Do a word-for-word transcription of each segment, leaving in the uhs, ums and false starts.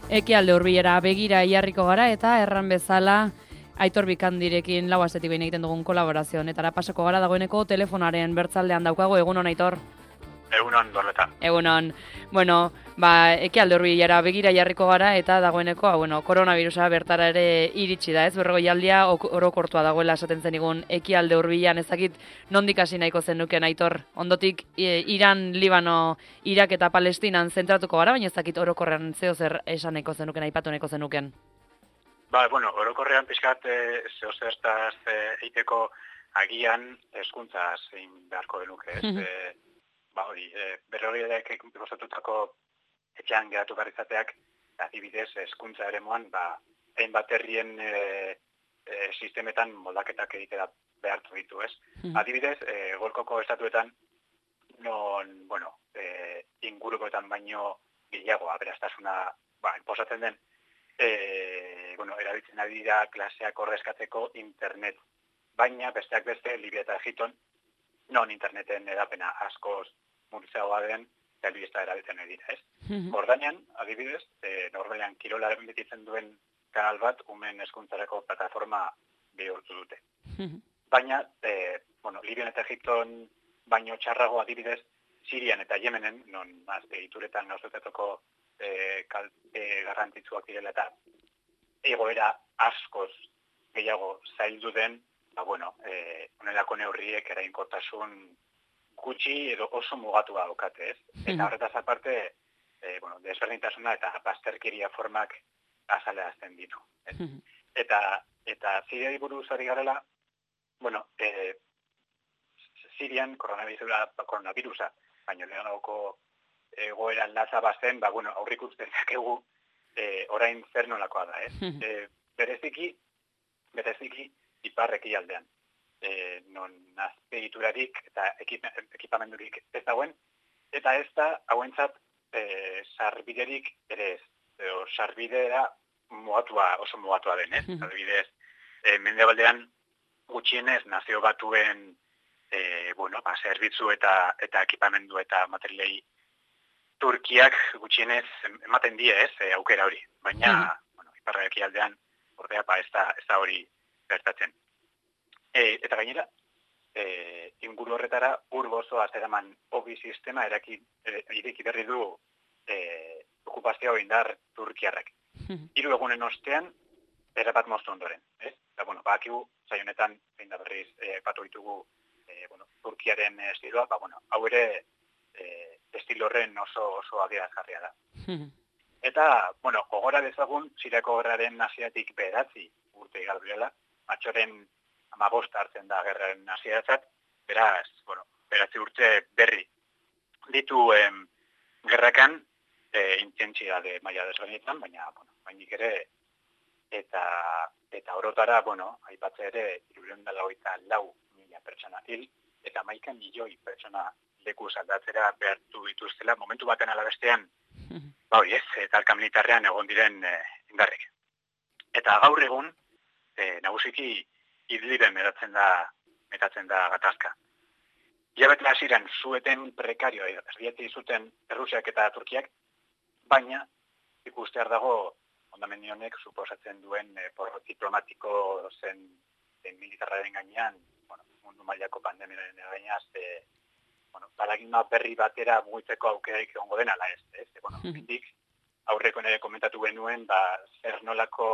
Ekialde Hurbilera begira iarriko gara eta erran bezala Aitor Bikandirekin lau astetik behin egiten dugun kolaborazio honetara pasako gara dagoeneko telefonaren bertzaldean daukago. Egunon, Aitor? Egunon, Dorleta. Egunon. Bueno, ba, Ekialde Hurbilera begira jarriko gara eta dagoeneko, bueno, koronavirusa bertara ere iritsi da, ez? Berrogeialdia orokortua dagoela esaten zenigun Ekialde Hurbilan, ezakit nondik hasi nahiko zenuken, Aitor? Ondotik e, Iran, Libano, Irak eta Palestinan zentratuko gara, baina ezakit orokorrean zeo zer esan nahiko zenuken, aipatu nahiko zenuken. Ba, bueno, orokorrean pixkat e, zeo zertaz e, eiteko agian hezkuntza zein beharko genuke, ez? e, ba, hori, e, berrogeiak prostatutako etxean geratu behar izateak, adibidez, hezkuntza eremuan, ba, hainbat herrien e, e, sistemetan moldaketak egitera behartu ditu, ez? Adibidez, e, golkoko estatuetan, non, bueno, e, ingurukoetan baino gehiago aberastasuna ba, inposatzen den, e, bueno, erabiltzen ari dira klaseak ordezkatzeko internet. Baina, besteak beste, Libia eta Egiton, non interneten edapena askoz murtzagoa den, telebista erabiltzen ari dira, ez? Jordanian, adibidez, e, normalean kirolaren betitzen duen kanal bat, umen hezkuntzarako plataforma bihurtu dute. Baina, e, bueno, Libian eta Egiton baino txarrago adibidez, Sirian eta Yemenen, non azpeituretan gauzotetako e, kalte garrantzitsuak direla eta egoera askoz gehiago zaildu den, ba, bueno, e, onelako neurriek erainkortasun gutxi edo oso mugatua daukate, ez? Eta horretaz aparte, e, bueno, desberdintasuna eta bazterkeria formak azaleazten ditu. Ez? Eta, eta Siriari buruz ari garela, bueno, e, Sirian koronavirusa, koronavirusa baina lehenagoko egoera latza bazen, ba, bueno, aurrik usten zakegu e, orain zer nolakoa da, ez? E, bereziki, bereziki iparreki aldean. E, non azpeiturarik eta ekip, ekipamendurik ez dagoen, eta ez da hauentzat e, sarbiderik ere ez. Edo sarbidea mugatua, oso mugatua den, ez? Adibidez, e, mendebaldean gutxienez nazio batuen E, bueno, ba, zerbitzu eta, eta ekipamendu eta materialei Turkiak gutxienez ematen die, ez, e, aukera hori. Baina, mm. bueno, iparra ekialdean, ordea, ba, ez da, ez da hori bertatzen. E, eta gainera, e, inguru horretara urbozo azeraman hobi sistema eraki, e, ireki berri du e, okupazio indar Turkiarrak. Hiru egunen ostean, erabat moztu ondoren, ez? Eta, bueno, bakigu, zaionetan, zein da berriz, e, patu ditugu E, bueno, Turkiaren estiloa, ba, bueno, hau ere e, estilo horren oso, oso adierazgarria da. Eta, bueno, gogora dezagun, Siriako gerraren hasieratik bederatzi urte igaro direla, matxoren hamabost hartzen da gerraren hasieratzat, beraz, bueno, bederatzi urte berri ditu em, gerrakan, e, intentsitate maila desberdinetan, baina, bueno, bainik ere, eta, eta orotara, bueno, aipatze ere, hirurehun eta laurogeita lau pertsona hil, eta hamaika milioi pertsona leku aldatzera behartu dituztela, momentu baten alabestean, ba hori ez, talka militarrean egon diren e, indarrek. Eta gaur egun, e, nagusiki Idliben metatzen da, metatzen da gatazka. Hilabete hasieran zueten prekarioa erdietzi zuten Errusiak eta Turkiak, baina ikustear dago hondamendi honek suposatzen duen e, porrot diplomatiko zen, zen militarraren gainean, bueno, mundu mailako pandemiaren gainaz, e, bueno, paradigma berri batera mugitzeko aukerarik egongo den ala ez, ez? E, bueno, mindik, aurreko nire komentatu genuen, ba, zer nolako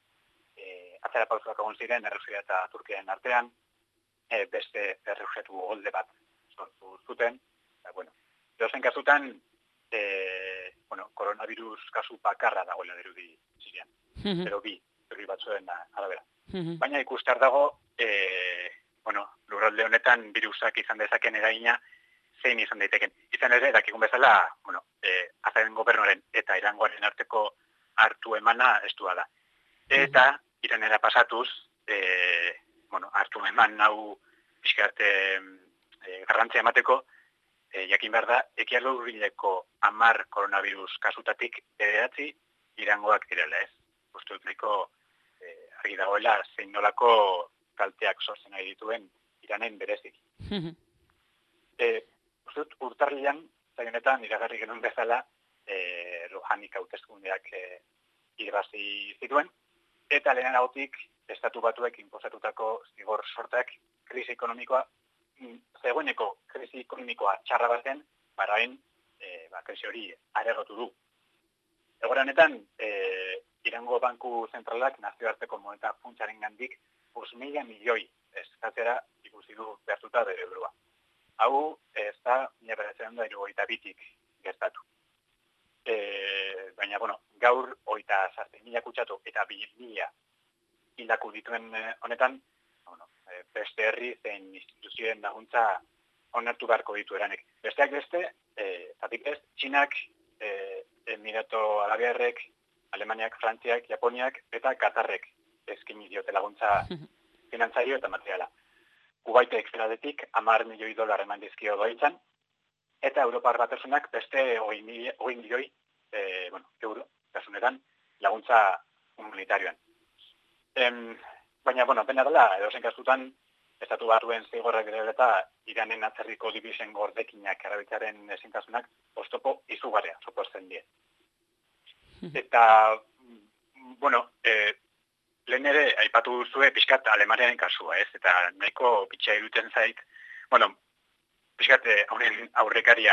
e, atzera pausuak egon ziren Errusia eta Turkiaren artean, e, beste errefuxiatu golde bat sortu zuten, eta, bueno, dozen kasutan, e, bueno, koronavirus kasu bakarra dagoela dirudi Sirian, pero bi, berri batzuen arabera. Baina ikustar dago, e, bueno, lurralde honetan virusak izan dezaken eragina zein izan daiteken. Izan ere, dakikun bezala, bueno, e, azaren gobernuaren eta Irangoaren arteko hartu emana estua da. Eta, Iranera pasatuz, e, bueno, hartu eman hau pixkat e, e, garrantzia emateko, e, jakin behar da, Ekialde Hurbileko hamar koronavirus kasutatik bederatzi Irangoak direla, ez? Uste dut nahiko e, argi dagoela zein nolako kalteak sortzen nahi dituen Iranen berezik. e, Uzut, urtarrian, zaionetan, iragarri genuen bezala, e, Rouhanik hauteskundeak e, irabazi zituen, eta lehenagotik estatu batuek inposatutako zigor sortak krisi ekonomikoa, zegoeneko krisi ekonomikoa txarra baten, baraen e, ba, krisi hori areagotu du. Egoera honetan, e, Irango Banku Zentralak nazioarteko moneta funtsaren gandik bost mila milioi eskatzera ikusi du behartuta bere burua. Hau ez da mila bederatziehun eta hirurogeita bitik gertatu. E, baina, bueno, gaur hogeita zazpi mila kutsatu eta bi mila hildako dituen honetan, bueno, beste herri zein instituzioen laguntza onartu beharko ditu eranek. Besteak beste, e, zatik ez, Txinak, e, Emirato Arabiarrek, Alemaniak, Frantziak, Japoniak eta Katarrek eskaini diote laguntza finantzario eta materiala. Kuwaitek zeradetik hamar milioi dolar eman dizkio doaitzan, eta Europar Batasunak beste hogei milioi e, bueno, euro, kasunetan, laguntza humanitarioan. Em, baina, bueno, dena dela, edozen kasutan, estatu batuen zigorrak ere eta Iranen atzerriko dibisen gordekinak erabiltzaren ezintasunak oztopo izugarria suposten die. Eta, bueno, e, lehen ere, aipatu duzue pixkat Alemaniaren kasua, ez? Eta nahiko bitxia iruten zait, bueno, pixkat honen aurrekaria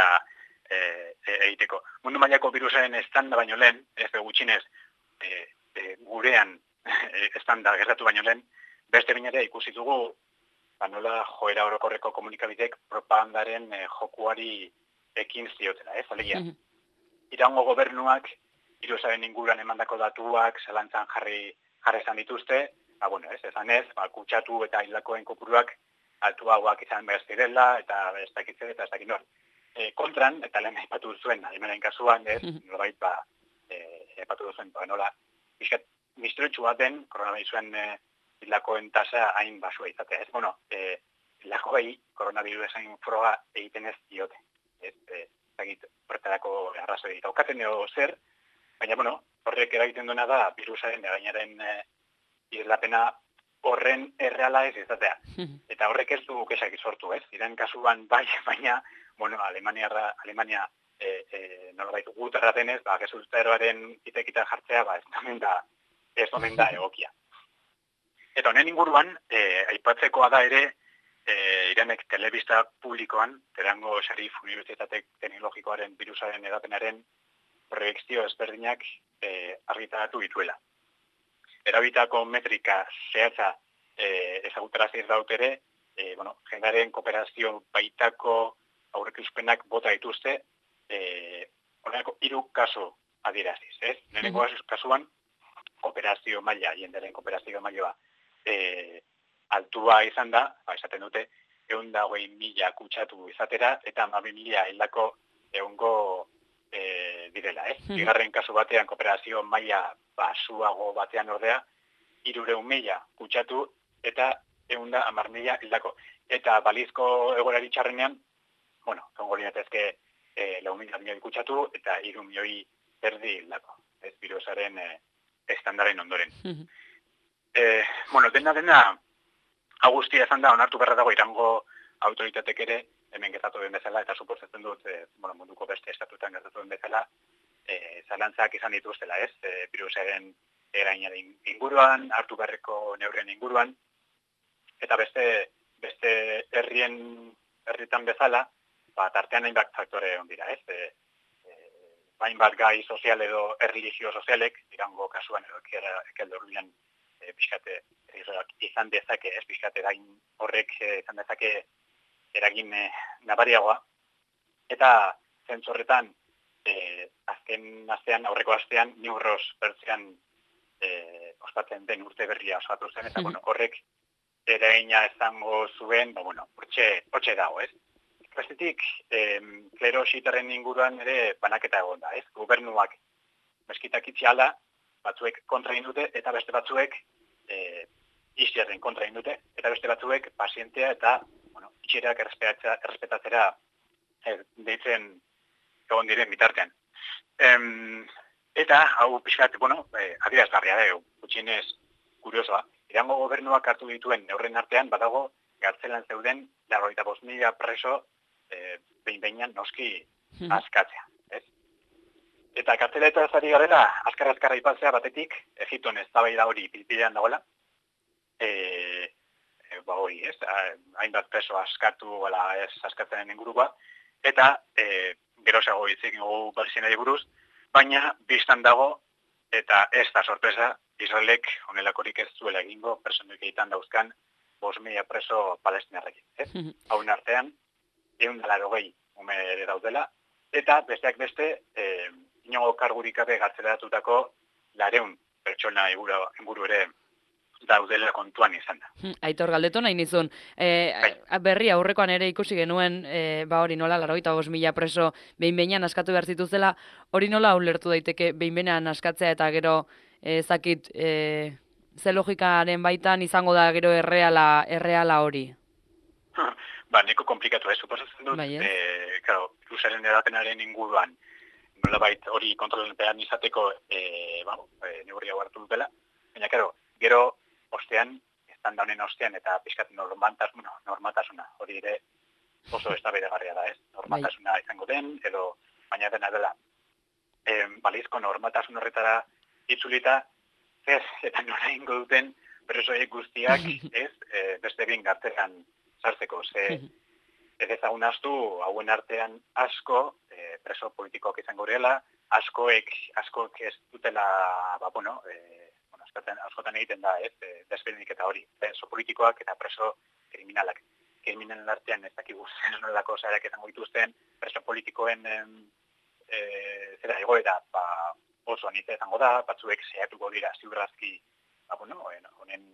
e, e, egiteko. Mundu mailako virusaren estanda baino lehen, ez de gutxinez, e, e, gurean estanda gertatu baino lehen, beste binere ikusi dugu, ba nola joera orokorreko komunikabidek propagandaren e, jokuari ekin ziotela, ez? Alegia, Irango gobernuak, virusaren inguruan emandako datuak, zalantzan jarri jarri izan dituzte, ba, bueno, ez, esan ez, ba, kutsatu eta hildakoen kopuruak altuagoak izan behar zirela, eta ez dakitzen, eta ez dakit nor. E, kontran, eta lehen aipatu duzuen, Alemaniaren kasuan, ez, nolabait, ba, e, aipatu duzuen, ba, nola, bizkat, misteriotsua baten, koronavirusuen e, hildakoen tasa hain basua izatea, ez, bueno, e, hildakoei koronavirusen froga egiten ez diote, ez, ez dakit, horretarako arrazoi daukaten edo zer, baina, bueno, horrek eragiten duena da, virusaren erainaren e, islapena horren erreala ez izatea. Eta horrek ez du kesak sortu, ez? Iran kasuan bai, baina, bueno, Alemania, Alemania e, e, nolabait gut erratenez, ba, gezultaroaren itekita jartzea, ba, ez omen da, ez omen da egokia. Eta honen inguruan, e, aipatzekoa da ere, e, Iranek telebista publikoan, Teherango Sharif Unibertsitate Teknologikoaren virusaren edapenaren proiekzio ezberdinak e, argitaratu dituela. Erabitako metrika zehatza e, ezagutarazi ez daut ere, e, bueno, jendearen kooperazio baitako aurreikuspenak bota dituzte, e, honelako hiru kasu adieraziz, ez? Lehenengo kasuan, kooperazio maila, jendearen kooperazio maila e, altua izan da, ba, esaten dute, ehun eta hogei mila kutsatu izatera, eta hamabi mila hildako ehungo E, direla, ez? Eh? Bigarren kasu batean kooperazio maila basuago batean ordea, hirurehun mila kutsatu eta ehun eta hamar mila hildako. Eta balizko egoerari txarrenean, bueno, zongo liratezke e, lau mila milioi kutsatu eta hiru milioi erdi hildako, ez? Virusaren e, estandaren ondoren. e, bueno, dena dena, agustia ezan da, onartu berra dago Irango autoritatek ere, hemen gertatu den bezala, eta suposatzen dut, e, bueno, munduko beste estatutan gertatu den bezala, e, zalantzak izan dituztela, ez? E, virusaren erainaren inguruan, hartu beharreko neurrien inguruan, eta beste beste herrien herritan bezala, ba, tartean hainbat faktore on dira, ez? E, e, hainbat gai sozial edo erlijio sozialek, Irango kasuan edo ekialde hurbilan e, pixkate izan dezake, ez? Pixkate gain horrek e, izan dezake eragin e, nabariagoa, eta zentzorretan e, azken astean, aurreko astean, Newros bertzean e, ospatzen den urte berria osatu zen, eta bueno, horrek eragina izango zuen, ba, bueno, hortxe, hortxe dago, ez? Bestetik, e, klero xitaren inguruan ere banaketa egon da, ez? Gobernuak meskitak itxiala, batzuek kontra egin dute, eta beste batzuek e, iziaren kontra egin dute, eta beste batzuek pazientea eta bueno, itxerak errespetatzera er, deitzen egon diren bitartean. Em, eta, hau pixkat, bueno, eh, adierazgarria da, gutxienez kuriosoa. Irango gobernuak hartu dituen neurren artean, badago, gartzelan zeuden, laurogeita bost mila preso eh, behin-behinan noski askatzea. Ez? Eta karteleta zari garela, azkar-azkarra ipatzea batetik, Egipton eztabaida hori pilpidean dagoela, e, e, ba hori, ez, hainbat preso askatu, ala ez askatzen ingurua, eta e, gerosago hitzik ingo Palestinari buruz, baina biztan dago, eta ez da sorpresa, Israelek honelakorik ez zuela egingo, personik egiten dauzkan, bost mila preso palestinarrekin, ez? Hauen artean, ehun eta laurogei ume ere daudela, eta besteak beste, e, inogo kargurik gabe gartzeratutako lareun pertsona inguru ere daudela kontuan izan da. Aitor, galdetu nahi nizun, e, berri aurrekoan ere ikusi genuen, e, ba hori nola, laurogeita bost mila preso behin-behinean askatu behar zituztela, hori nola ulertu daiteke behin-behinean askatzea eta gero ezakit e, ze logikaren baitan izango da gero erreala, erreala hori? Ba, neko komplikatu, ez, suposatzen dut, bai, e, claro, luzaren edapenaren inguruan, nolabait hori kontrolean izateko e, ba, e, neurria hartu dutela, baina, claro, gero ostean, estan daunen ostean, eta pixkat normatasuna, normatasuna, hori ere oso eztabaidagarria da, ez? Normatasuna izango den, edo baina dena dela. E, balizko normatasun horretara itzulita, ez, eta nola ingo duten presoiek guztiak, ez, e, beste egin gartean sartzeko, ze ez ezagun astu, hauen artean asko, e, preso politikoak izango horrela, askoek, askoek ez dutela, ba, bueno, e, bueno askotan, askotan egiten da, ez, e, desberdinik eta hori, preso politikoak eta preso kriminalak. Kriminalen artean ez dakigu zen nolako zareak izango dituzten, preso politikoen e, zera egoera, ba, oso anitza izango da, batzuek zehatuko dira ziurrazki, ba, bueno, honen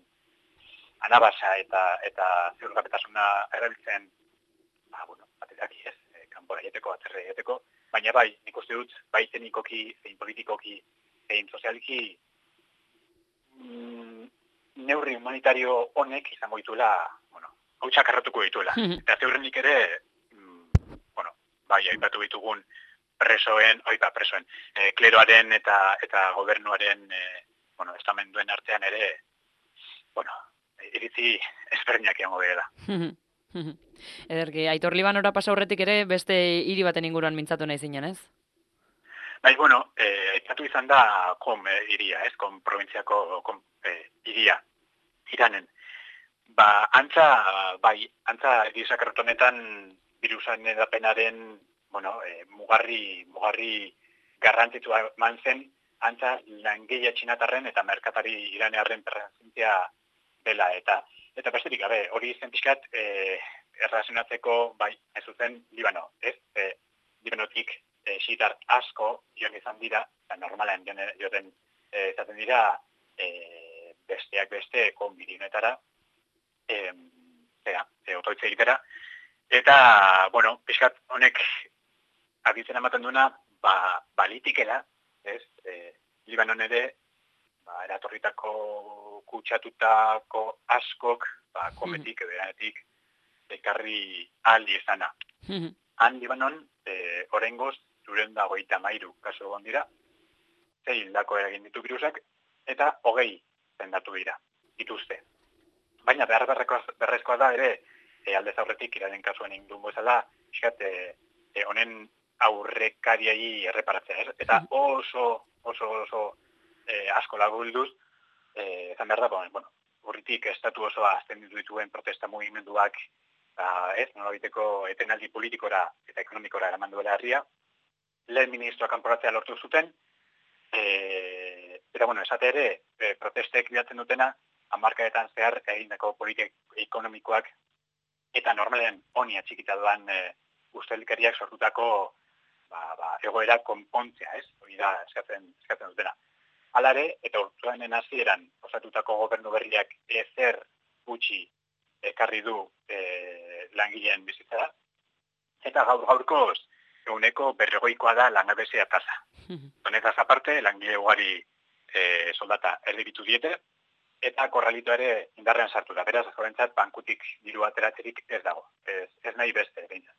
anabasa eta, eta ziurgabetasuna erabiltzen, ba, bueno, batetak ez, e, kanpora jeteko, atzerre jeteko, baina bai, nik uste dut, bai teknikoki, zein politikoki, zein sozialiki, mm, neurri humanitario honek izango dituela, bueno, hautsak arratuko dituela. Eta zeurrenik ere, mm, bueno, bai, aipatu ditugun presoen, oipa, presoen, e, kleroaren eta eta gobernuaren, e, bueno, estamenduen artean ere, bueno, iritzi ezberdinak egongo dela. Ederki, Aitor, Libanora pasa aurretik ere beste hiri baten inguruan mintzatu nahi zinen, ez? Bai, bueno, eh, aipatu izan da Kom eh, iria, ez? Kom provintziako Kom eh, iria, Iranen. Ba, antza, bai, antza gizakartonetan birusan edapenaren, bueno, eh, mugarri, mugarri garrantzitsua eman zen, antza langile txinatarren eta merkatari iranearren presentzia dela, eta eta besterik gabe, hori zen pixkat eh, errazionatzeko, bai, ez zuzen Libano, ez? Eh, Libanotik eh, xitar asko joan izan dira, eta normalen joten eh, izaten dira eh, besteak beste konbidinetara, eh, zera, eh, otoitze egitera, eta, bueno, pixkat honek abitzen ematen duena, ba, balitikela, ez? Eh, Libanon ere, ba, eratorritako kutsatutako askok, ba, kometik, edo eranetik, ekarri aldi izana. Han Libanon, e, orengoz, zuren da goita mairu kasu egon dira, zei hildako eragin ditu virusak, eta hogei zendatu dira, dituzte. Baina behar berrezkoa da ere, e, aldez aurretik iraren kasuen indun bezala, iskat, e, e, honen aurrekariai erreparatzea, ez? Eta oso, oso, oso e, asko lagulduz, e, zan behar da, bueno, urritik estatu osoa azten dituen protesta mugimenduak, ba, ez, nolabiteko etenaldi politikora eta ekonomikora eraman duela herria, lehen ministroa kanporatzea lortu zuten, e, eta, bueno, esate ere, e, protestek bilatzen dutena, hamarkadetan zehar egindako politik ekonomikoak eta normalen honi atxikita duan e, ustelkeriak sortutako ba, ba, egoera konpontzea, ez? Hori da eskatzen, eskatzen dutena. Alare, eta urtuanen hasieran osatutako gobernu berriak ezer gutxi ekarri du e, langileen bizitzara, eta gaur gaurkoz eguneko berregoikoa da langabezia tasa. Honetaz aparte, langile ugari e, soldata erdibitu diete, eta korralito ere indarrean sartu da. Beraz, jorentzat, bankutik diru ateratzerik ez dago. Ez, ez nahi beste, behintzat.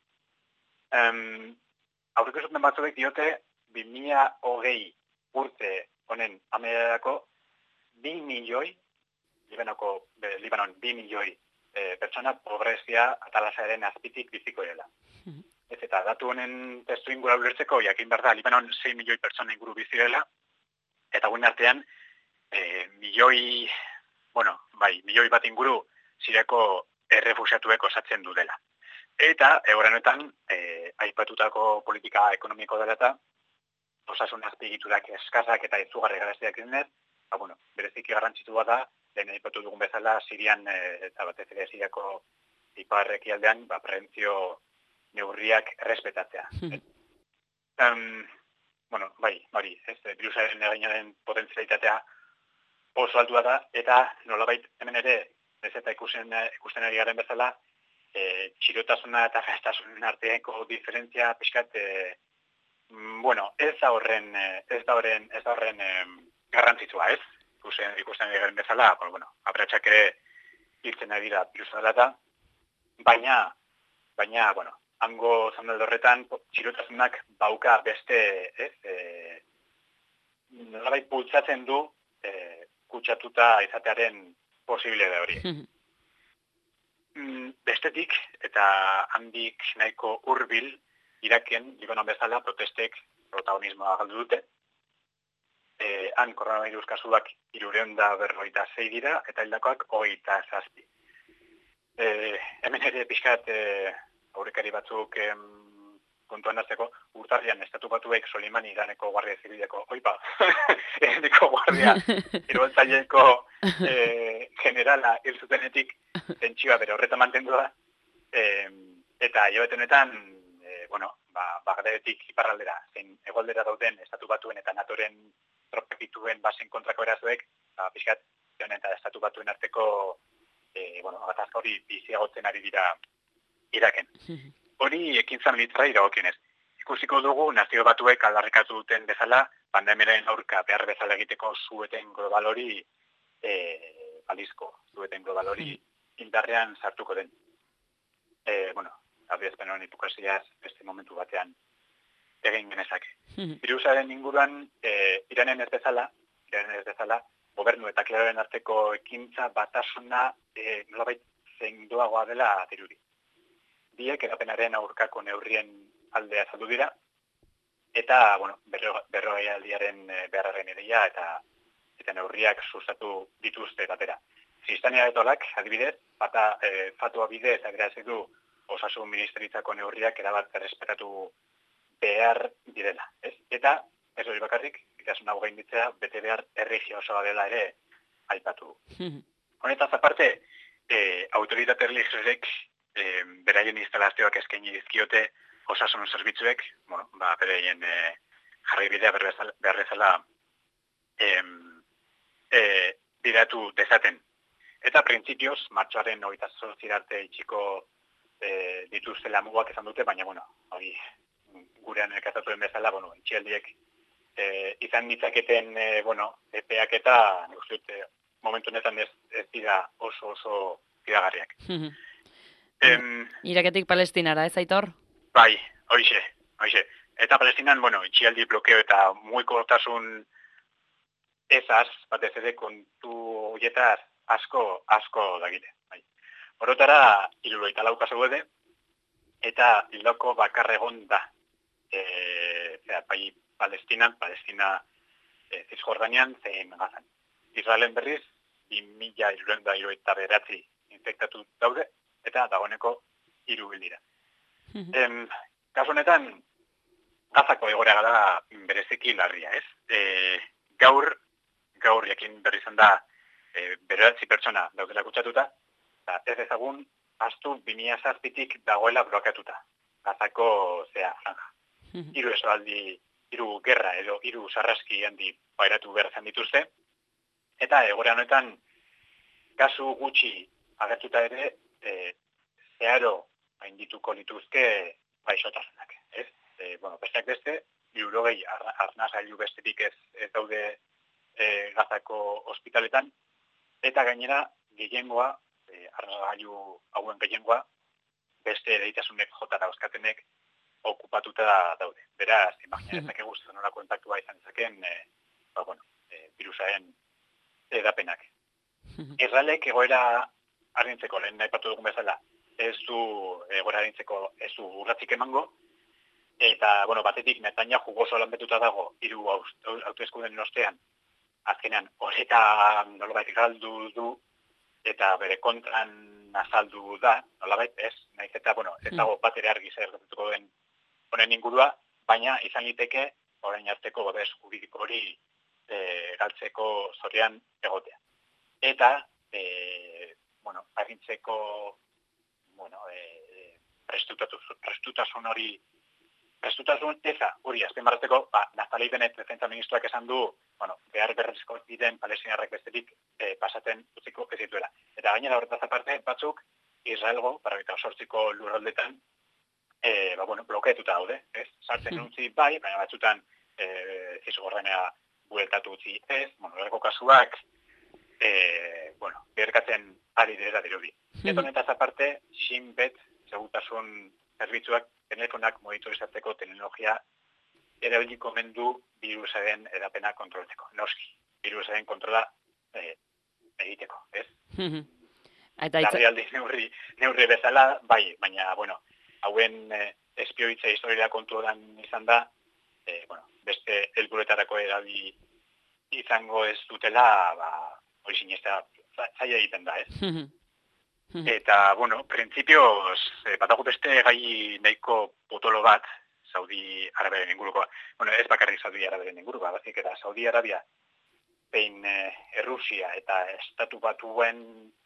Um, Aurreko zuten batzuek diote, bi mila hogei urte honen amerako, bi milioi, Libanoko, be, Libanon, bi milioi e, pertsona pobrezia atalasaren azpitik biziko dela. Ez eta datu honen testu ingura ulertzeko, jakin behar da, Libanon sei milioi pertsona inguru bizirela, eta guen artean, e, milioi, bueno, bai, milioi bat inguru Siriako errefuxiatuek osatzen du dela. Eta, egoranetan, e, aipatutako politika ekonomiko dela eta, osasun azpigiturak eskazak eta izugarri garazteak izenez, ba, bueno, bereziki garrantzitsua da, lehen aipatu dugun bezala, Sirian e, eta batez ere Siriako ipar ekialdean, ba, prebentzio neurriak errespetatzea. um, bueno, bai, hori, ez, virusaren egainaren potentzialitatea oso altua da, eta nolabait hemen ere, ez eta ikusten, ikusten ari garen bezala, e, txirotasuna eta gaztasunen arteako diferentzia pixkat, e, bueno, ez da horren, ez da horren, ez da horren e, garrantzitsua, ez? Ikusten, ikusten ari garen bezala, bueno, bueno, abratxak ere hiltzen ari dira virusa dela, baina, baina, bueno, hango zandalde horretan, txirotasunak bauka beste, ez, e, nolabait bultzatzen du e, kutsatuta izatearen posible da hori. Bestetik, eta handik nahiko hurbil, Iraken, Libanon bezala, protestek protagonismoa galdu dute. E, han koronavirus kasuak hirureun eta berrogeita sei dira, eta hildakoak hogeita zazpi. E, hemen ere pixkat, e, aurrekari batzuk em, kontuan hartzeko, urtarrian estatu batuek Soleimani Iraneko guardia zibileko, oipa, Iraneko guardia eroltzaileeko e, generala hil zutenetik tentsioa bere horretan mantendu da, e, eta hilabetenetan, e, bueno, ba, Bagdadetik iparraldera, zein hegoaldera dauden estatu batuen eta natoren tropak dituen basen kontrako erazoek, ba, pixkat, eta estatu batuen arteko, e, bueno, gatazka hori biziagotzen ari dira Iraken. Hori ekintza militarra iragokionez. Ikusiko dugu nazio batuek aldarrikatu duten bezala, pandemiaren aurka behar bezala egiteko zueten global hori, e, balizko zueten global hori indarrean sartuko den. E, bueno, adierazpen honen hipokrasiaz beste momentu batean egin genezake. Virusaren inguruan, e, Iranen ez bezala, Iranen ez bezala, gobernu eta kleraren arteko ekintza batasuna e, nolabait zendoagoa dela dirudi. Biek erapenaren aurkako neurrien aldea azaldu dira, eta, bueno, berrogei aldiaren beharraren ideia eta eta neurriak sustatu dituzte batera. Sistania etolak, adibidez, bata e, fatua bidez agerazik du osasun ministeritzako neurriak erabat errespetatu behar direla. Ez? Eta, ez hori bakarrik, itasun hau gainditzea, bete behar erregio osoa dela ere aipatu. Honetaz aparte, e, autoritate religiosek e, beraien instalazioak eskaini dizkiote osasun zerbitzuek, bueno, ba, beraien e, jarraibidea behar bezala e, e, bidatu dezaten. Eta printzipioz, martxoaren hogeita zortzi arte itxiko e, dituztela mugak esan dute, baina, bueno, hori gurean elkartatuen bezala, bueno, itxialdiek e, izan ditzaketen, e, bueno, epeak eta, nik uste dut, momentu honetan ez, ez dira oso oso fidagarriak. em, Iraketik Palestinara, ez Aitor? Bai, hoixe, hoixe. Eta Palestinan, bueno, itxialdi blokeo eta mugikortasun ezaz, batez ere kontu horietaz asko, asko dagite. Bai. Orotara, hirurogeita lau kasu gode, eta hildako bakar egon da. E, zera, bai, Palestinan, Palestina e, Cisjordanian, zein Gazan. Israelen berriz, bi mila hirurogeita bederatzi infektatu daude, eta dagoeneko hiru hil dira. Em, kasu honetan, Gazako egoera gara bereziki larria, ez? E, gaur, gaur jakin berri izan da, e, bederatzi pertsona daudela kutsatuta, eta ez ezagun, astu bi mila zazpitik dagoela blokatuta. Gazako, zea, franja. Hiru esoaldi, hiru gerra edo hiru sarraski handi pairatu behar izan dituzte, eta egoera honetan, kasu gutxi agertuta ere, e, zeharo haindituko lituzke gaixotasunak, ez? E, bueno, besteak beste, hirurogei arnasgailu bestetik ez, ez daude e, Gazako ospitaletan, eta gainera gehiengoa, e, arnasgailu hauen gehiengoa, beste ereitasunek jota dauzkatenek okupatuta daude. Beraz, imaginezak eguztu nolako impactua izan ezaken, e, ba, bueno, e, virusaren edapenak. Israelek egoera argintzeko, lehen nahi patu dugun bezala, ez du egoera argintzeko ez du urratzik emango, Eta, bueno, batetik Netanyahu gozo lanbetuta dago hiru hauteskundeen ostean, azkenean horreta nolabait galdu du eta bere kontran azaldu da, nolabait ez, naiz eta, bueno, ez dago bat ere argi zer gertatuko den honen ingurua, baina izan liteke orain arteko babes juridiko hori e, galtzeko zorian egotea. Eta, e, bueno, agintzeko, bueno, e, prestutasun hori prestutasun eza, hori, azken barreteko, ba, Naftali Bennett, defentsa ministroak esan du, bueno, behar berrezko diren palestinarrek besterik eh, pasaten utziko ez dituela. Eta gainera horretaz aparte, batzuk, Israelgo, barabita osortziko lurraldetan, eh, ba, bueno, blokeetuta daude, ez? Sartzen utzi bai, baina batzutan eh, zizugorrenea bueltatu utzi ez, bueno, erako kasuak, eh, bueno, beherkatzen ari dira dirudi. Eta honetaz aparte, Shin Bet, segurtasun zerbitzuak, telefonak monitorizatzeko teknologia erabiliko mendu virusaren edapena kontrolatzeko. Noski, virusaren kontrola eh, egiteko, ez? Larrialdi neurri, neurri bezala, bai, baina, bueno, hauen eh, espioitza historia kontuan izan da, eh, bueno, beste helburuetarako erabi izango ez dutela, ba, hori sinestea zaila egiten da, ez? Eta, bueno, printzipioz, eh, badago beste gai nahiko potolo bat, Saudi Arabiaren inguruko, bueno, ez bakarrik Saudi Arabiaren inguruko, bazik eta Saudi Arabia, behin eh, Errusia eta Estatu Batuen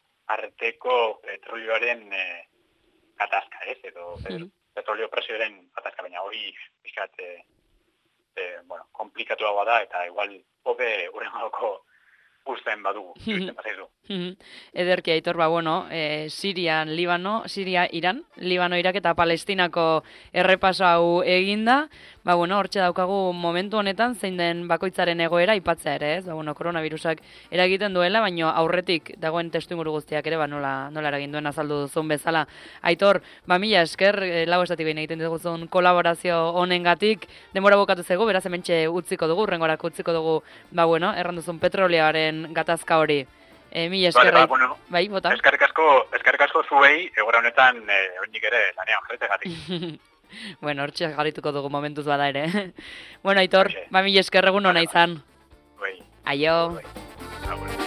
arteko petrolioaren eh, gatazka, ez? Edo mm-hmm. petrolio presioaren gatazka, baina hori, bizkat, eh, eh, bueno, komplikatuagoa da, eta igual, hobe urengoko usten badugu, usten bazaizu. Ederki, Aitor, ba, bueno, e, Sirian, Libano, Siria, Iran, Libano, Irak eta Palestinako errepaso hau eginda, ba, bueno, hortxe daukagu momentu honetan zein den bakoitzaren egoera aipatzea ere, ez? Ba, bueno, koronavirusak eragiten duela, baina aurretik dagoen testuinguru guztiak ere, ba, nola, nola eragin duen azaldu duzun bezala. Aitor, ba, mila esker, e, lau estatik behin egiten duguzun kolaborazio honengatik, denbora bukatu zego, beraz hementxe utziko dugu, urrengorako utziko dugu, ba, bueno, erranduzun petroleoaren gatazka hori. E, mila esker, vale, ba, bueno, bai, bota? Eskerrik asko, eskerrik asko zuei, egora honetan, e, oinik ere, lanean jarretegatik. Bueno, hortxe jarrituko dugu momentuz bada ere. Bueno, Aitor, ba, mila esker egun hona izan. Bai. Aio. Bai.